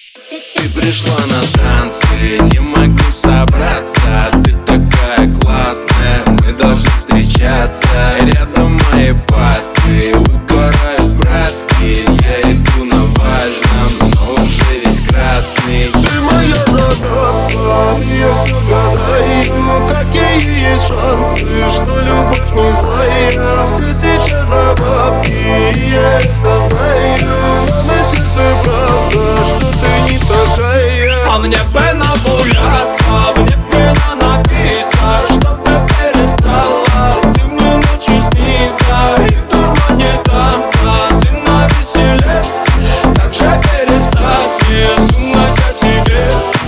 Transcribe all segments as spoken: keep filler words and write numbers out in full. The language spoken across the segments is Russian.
Ты пришла на танцы, не могу собраться. Ты такая классная, мы должны встречаться. Рядом мои пацы угорают братские. Я иду на важном, но уже весь красный. Ты моя загадка, я все гадаю, какие есть шансы, что любовь не злая. Все сейчас за бабки, я это знаю, но на сердце правда, что ты не такая. А мне бы нагуляться, мне бы напиться, чтобы перестала ты мне ночью снится. И в тумане танца ты навеселе, как же перестать мне думать о тебе.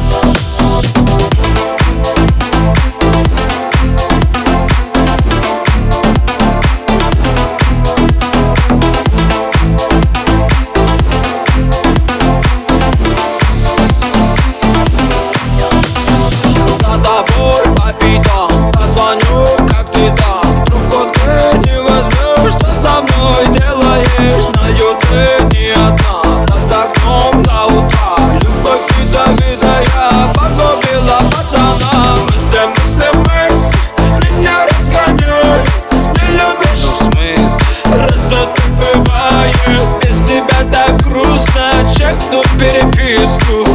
Позвоню, как ты там, трубку ты не возьмешь. Что со мной делаешь? Знаю, ты не одна. Под окном до утра любовь ядовитая погубила пацана. Мысли, мысли, мысли меня разгоняют. Не любишь? Ну в смысле? Раз тут бывает, без тебя так грустно. Чекну переписку.